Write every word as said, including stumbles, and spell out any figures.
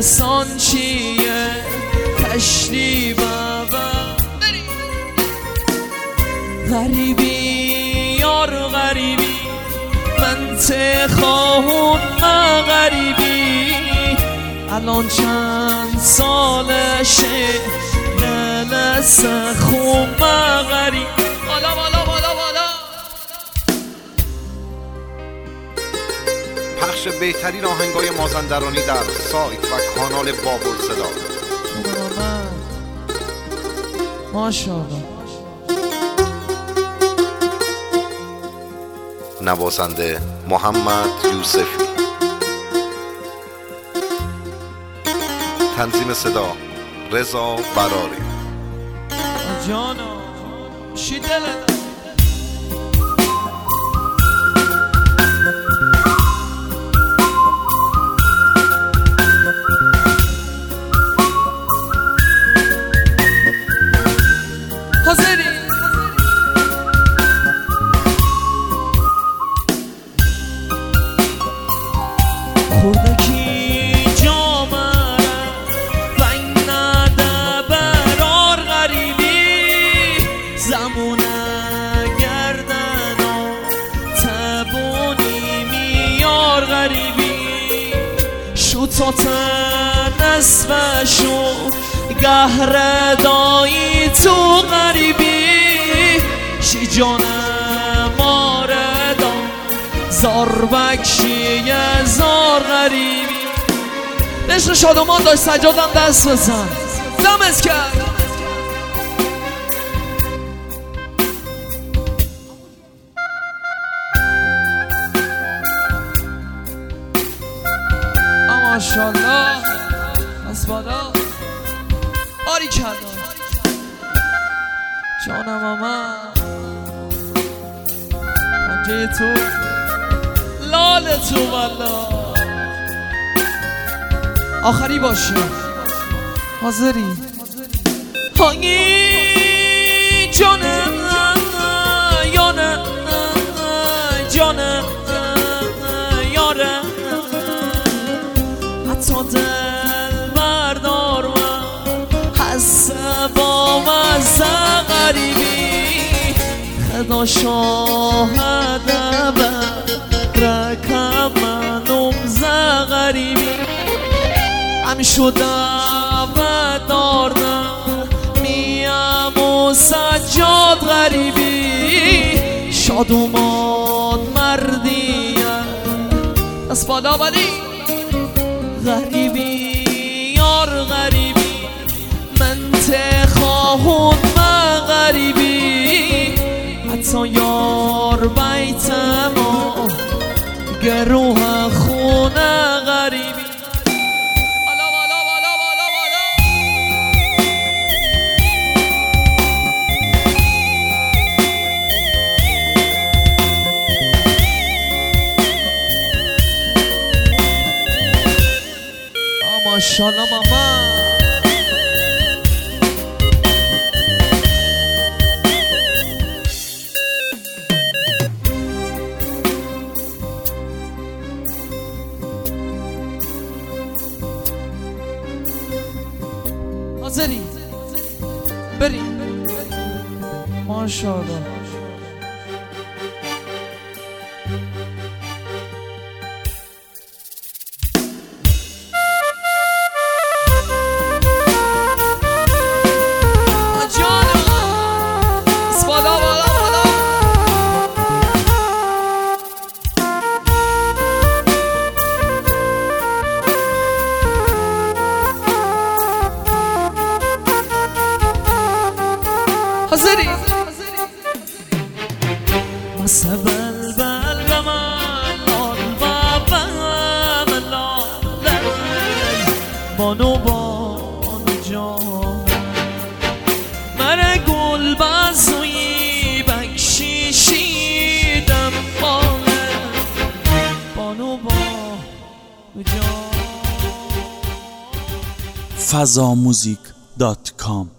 انسان چیه کشتی بابا غریبی یار غریبی من ته خواهون ما غریبی الان چند سالشه نلس خون ما غریب بالا بالا بالا بالا پخش بهترین آهنگای مازندرانی در سایت و کانال بابل صدا. ماشاءالله. نوازنده محمد یوسفی. تنظیم صدا رضا براری. جانا شی دلت حاضری خوردکی جامعه و این نده برار غریبی زمونه گردن و تبونی میار غریبی شوتات نصفشو گهر دایی تو غریبی شی جانم آردم زار بکشی زار غریبی نشن شادمان داشت سجادم دست بزن دمت کرد ماشالله از بالا آری کلا جانم آمد پنجه تو لال تو والا آخری باشه حاضری هایی جانم یانم جانم یارم حتی دل بردار با مزه غریبی خدا شاهده برکم منم زه غریبی هم شده بداردم میم و سجاد غریبی شاد اومد مردیه از بالا ولی غریبی یار غریبی من ته خواهون ما غریبی حتی یار بیتم و گروه خونه غریبی بالا بالا بالا بالا بالا ماشاءالله ماما حاضری بری ماشاءالله حاضری بس بل بل بمن لال بابم لال بانو بانو جان مره گل بازوی بکشیشیدم باله بانو بانو جان فضاموزیک دات کام